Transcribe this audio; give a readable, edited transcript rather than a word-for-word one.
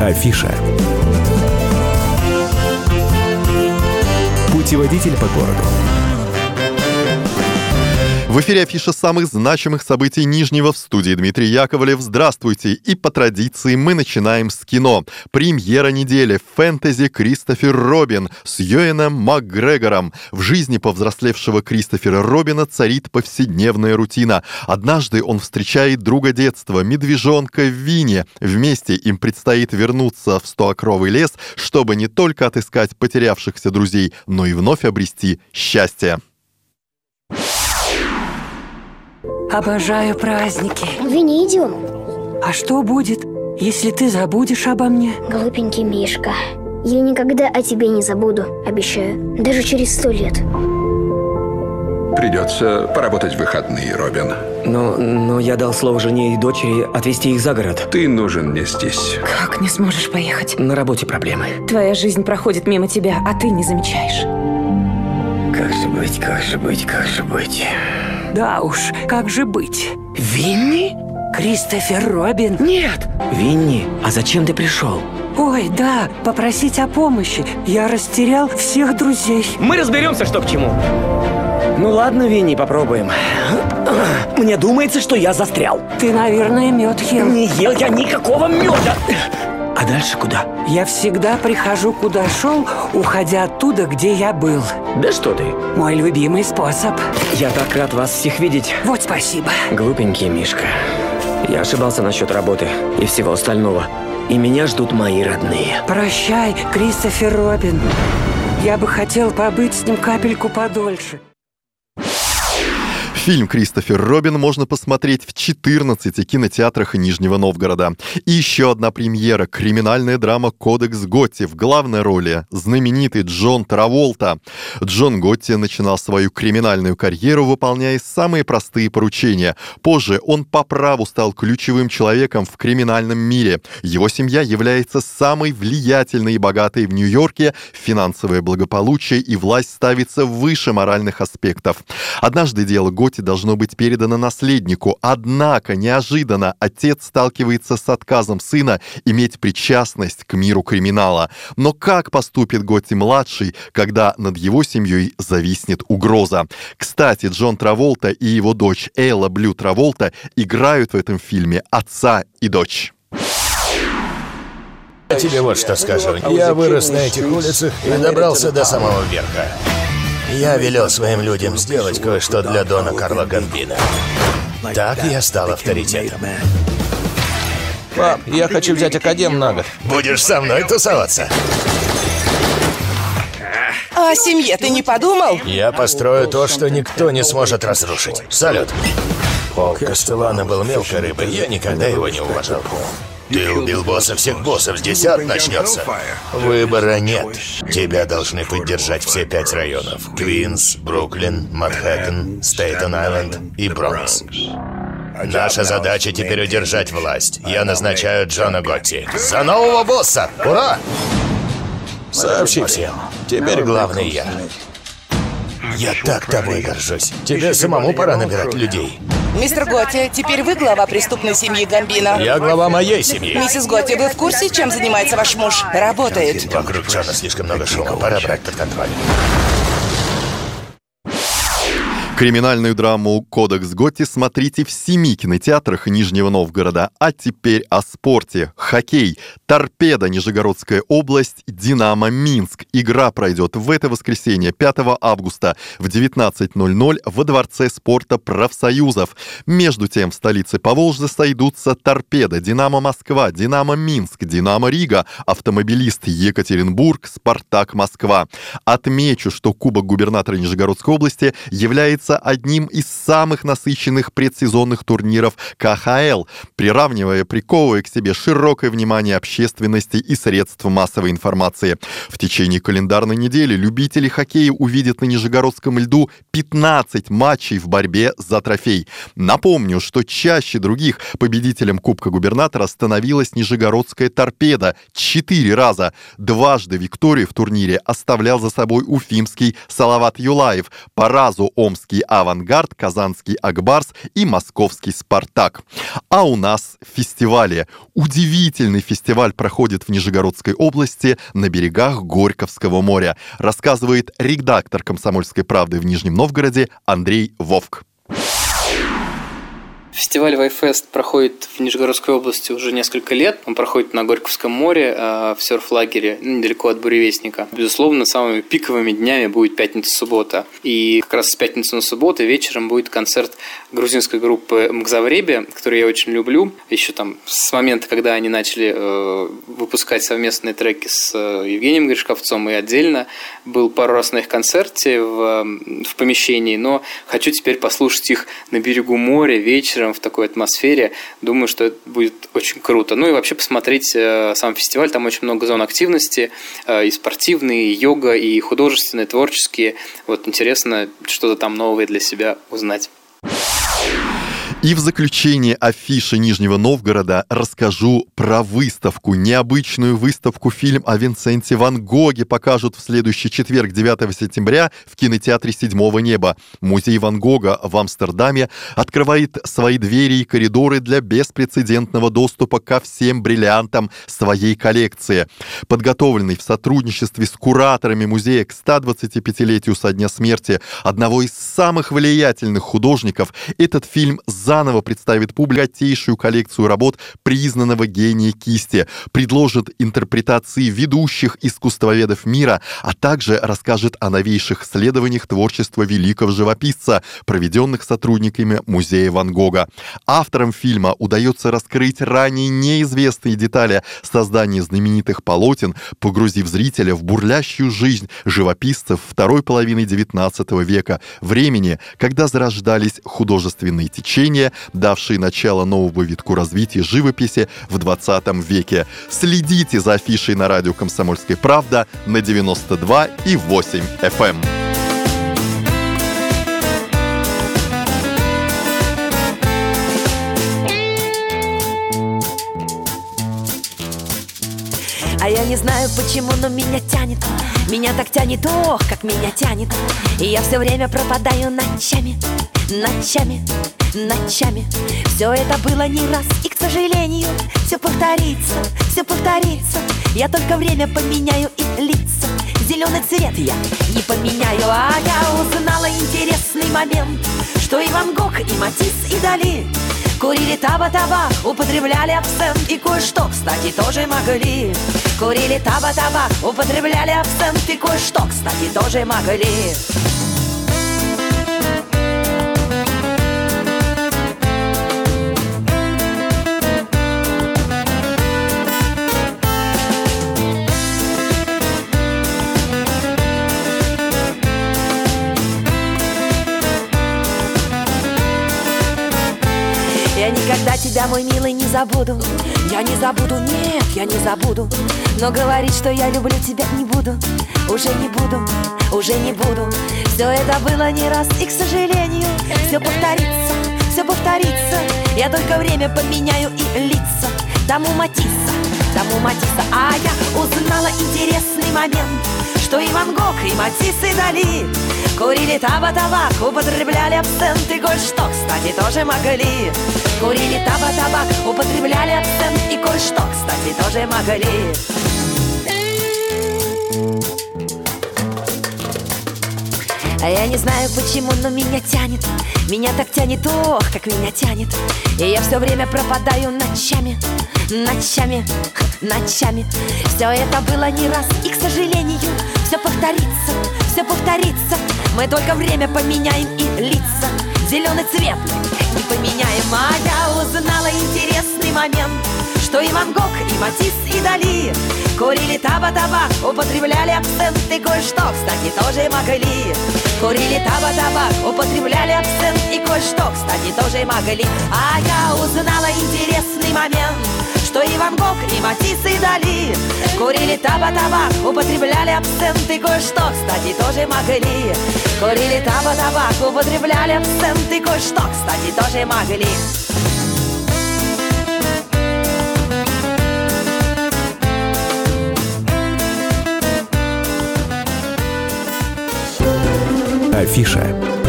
Афиша. Путеводитель по городу. В эфире афиша самых значимых событий Нижнего, в студии Дмитрий Яковлев. Здравствуйте! И по традиции мы начинаем с кино. Премьера недели — фэнтези «Кристофер Робин» с Юэном Макгрегором. В жизни повзрослевшего Кристофера Робина царит повседневная рутина. Однажды он встречает друга детства, медвежонка Винни. Вместе им предстоит вернуться в Стоокровый лес, чтобы не только отыскать потерявшихся друзей, но и вновь обрести счастье. Обожаю праздники. Винни, идем. А что будет, если ты забудешь обо мне? Глупенький Мишка, я никогда о тебе не забуду, обещаю. Даже через 100 лет. Придется поработать в выходные, Робин. Но я дал слово жене и дочери отвезти их за город. Ты нужен мне здесь. Как не сможешь поехать? На работе проблемы. Твоя жизнь проходит мимо тебя, а ты не замечаешь. Как же быть? Да уж, как же быть? Винни? Кристофер Робин? Нет! Винни, а зачем ты пришел? Ой, да, попросить о помощи. Я растерял всех друзей. Мы разберемся, что к чему. Ну ладно, Винни, попробуем. Мне думается, что я застрял. Ты, наверное, мед ел. Не ел я никакого меда. А дальше куда? Я всегда прихожу, куда шел, уходя оттуда, где я был. Да что ты? Мой любимый способ. Я так рад вас всех видеть. Вот спасибо. Глупенький Мишка. Я ошибался насчет работы и всего остального. И меня ждут мои родные. Прощай, Кристофер Робин. Я бы хотел побыть с ним капельку подольше. Фильм «Кристофер Робин» можно посмотреть в 14 кинотеатрах Нижнего Новгорода. И еще одна премьера — криминальная драма «Кодекс Готти». В главной роли знаменитый Джон Траволта. Джон Готти начинал свою криминальную карьеру, выполняя самые простые поручения. Позже он по праву стал ключевым человеком в криминальном мире. Его семья является самой влиятельной и богатой в Нью-Йорке. Финансовое благополучие и власть ставится выше моральных аспектов. Однажды дело Готти должно быть передано наследнику. Однако, неожиданно, отец сталкивается с отказом сына иметь причастность к миру криминала. Но как поступит Готти-младший, когда над его семьей зависнет угроза? Кстати, Джон Траволта и его дочь Эйла Блю Траволта играют в этом фильме отца и дочь. Я тебе вот что скажу. Я вырос на этих улицах и добрался до самого верха. Я велел своим людям сделать кое-что для Дона Карла Гамбино. Так я стал авторитетом. Пап, я хочу взять академ на год. Будешь со мной тусоваться? А о семье ты не подумал? Я построю то, что никто не сможет разрушить. Салют. Пол Кастеллано был мелкой рыбой, я никогда его не уважал. Ты убил босса всех боссов, здесь ад начнется. Выбора нет. Тебя должны поддержать все 5 районов. Квинс, Бруклин, Манхэттен, Стейтен-Айленд и Бронкс. Наша задача теперь удержать власть. Я назначаю Джона Готти. За нового босса! Ура! Сообщи всем. Теперь главный я. Я так тобой горжусь. Тебе самому пора набирать людей. Мистер Готти, теперь вы глава преступной семьи Гамбино. Я глава моей семьи. Миссис Готти, вы в курсе, чем занимается ваш муж? Работает. Вокруг Джона слишком много шума. Пора брать под контроль. Криминальную драму «Кодекс Готти» смотрите в 7 кинотеатрах Нижнего Новгорода. А теперь о спорте. Хоккей. «Торпедо», Нижегородская область, «Динамо», Минск. Игра пройдет в это воскресенье, 5 августа в 19:00 во Дворце спорта профсоюзов. Между тем в столице Поволжья сойдутся «Торпедо», «Динамо Москва», «Динамо Минск», «Динамо Рига», «Автомобилист Екатеринбург», «Спартак Москва». Отмечу, что Кубок губернатора Нижегородской области является одним из самых насыщенных предсезонных турниров КХЛ, приковывая к себе широкое внимание общественности и средств массовой информации. В течение календарной недели любители хоккея увидят на Нижегородском льду 15 матчей в борьбе за трофей. Напомню, что чаще других победителем Кубка губернатора становилась Нижегородская «Торпедо» 4 раза. Дважды викторию в турнире оставлял за собой уфимский Салават Юлаев, по разу омский Питерский «Авангард», казанский «Акбарс» и московский «Спартак». А у нас фестивали. Удивительный фестиваль проходит в Нижегородской области на берегах Горьковского моря, рассказывает редактор «Комсомольской правды» в Нижнем Новгороде Андрей Вовк. Фестиваль Вайфест проходит в Нижегородской области уже несколько лет. Он проходит на Горьковском море, в серф-лагере, недалеко от Буревестника. Безусловно, самыми пиковыми днями будет пятница-суббота. И как раз с пятницы на субботу вечером будет концерт грузинской группы Мгзавреби, которую я очень люблю. Еще там с момента, когда они начали выпускать совместные треки с Евгением Гришковцом, и отдельно был пару раз на их концерте в помещении, но хочу теперь послушать их на берегу моря вечером, в такой атмосфере. Думаю, что это будет очень круто. Ну и вообще посмотреть сам фестиваль. Там очень много зон активности. И спортивные, и йога, и художественные, творческие. Вот интересно что-то там новое для себя узнать. И в заключение афиши Нижнего Новгорода расскажу про выставку. Необычную выставку «Фильм о Винсенте Ван Гоге» покажут в следующий четверг, 9 сентября, в кинотеатре «Седьмого неба». Музей Ван Гога в Амстердаме открывает свои двери и коридоры для беспрецедентного доступа ко всем бриллиантам своей коллекции. Подготовленный в сотрудничестве с кураторами музея к 125-летию со дня смерти одного из самых влиятельных художников, этот фильм заново представит богатейшую коллекцию работ признанного гения кисти, предложит интерпретации ведущих искусствоведов мира, а также расскажет о новейших исследованиях творчества великого живописца, проведенных сотрудниками музея Ван Гога. Авторам фильма удается раскрыть ранее неизвестные детали создания знаменитых полотен, погрузив зрителя в бурлящую жизнь живописцев второй половины XIX века, времени, когда зарождались художественные течения, давшие начало новому витку развития живописи в 20 веке. Следите за афишей на радио «Комсомольская правда» на 92,8 FM. А я не знаю почему, но меня тянет. Меня так тянет, ох, как меня тянет. И я все время пропадаю ночами, ночами, ночами. Все это было не раз, и, к сожалению, все повторится, все повторится. Я только время поменяю и лица. Зеленый цвет я не поменяю. А я узнала интересный момент, что и Ван Гог, и Матисс, и Дали курили таба-табак, употребляли абсент. И кое-что, кстати, тоже могли. Курили таба-табак, употребляли абсент. И кое-что, кстати, тоже могли. Я никогда тебя, мой милый, не забуду. Я не забуду, нет, я не забуду. Но говорить, что я люблю тебя, не буду. Уже не буду, уже не буду. Все это было не раз, и, к сожалению, все повторится, все повторится. Я только время поменяю и лица. Тому Матисса, тому Матисса. А я узнала интересный момент, что и Ван Гог, и Матисс, и Дали курили таба-табак, употребляли абсент. И кое-что, кстати, тоже могли. Курили таба-табак, употребляли абсент. И кое-что, кстати, тоже могли. А я не знаю почему, но меня тянет. Меня так тянет, ох, как меня тянет. И я все время пропадаю ночами, ночами, ночами. Все это было не раз, и, к сожалению, все повторится, все повторится. Мы только время поменяем и лица. Зеленый цвет не поменяем. А я узнала интересный момент, что и Ван Гог, и Матисс, и Дали курили таба-табак, употребляли абсент. И кое-что, кстати, тоже могли. Курили таба-табак, употребляли абсент. И кое-что, кстати, тоже могли. А я узнала интересный момент, что и Ван Гог, и Матисс, и Дали курили таба-табак, употребляли абсент. И кое-что, кстати, тоже могли. Курили таба-табак, употребляли абсент. И кое-что, кстати, тоже могли. Афиша.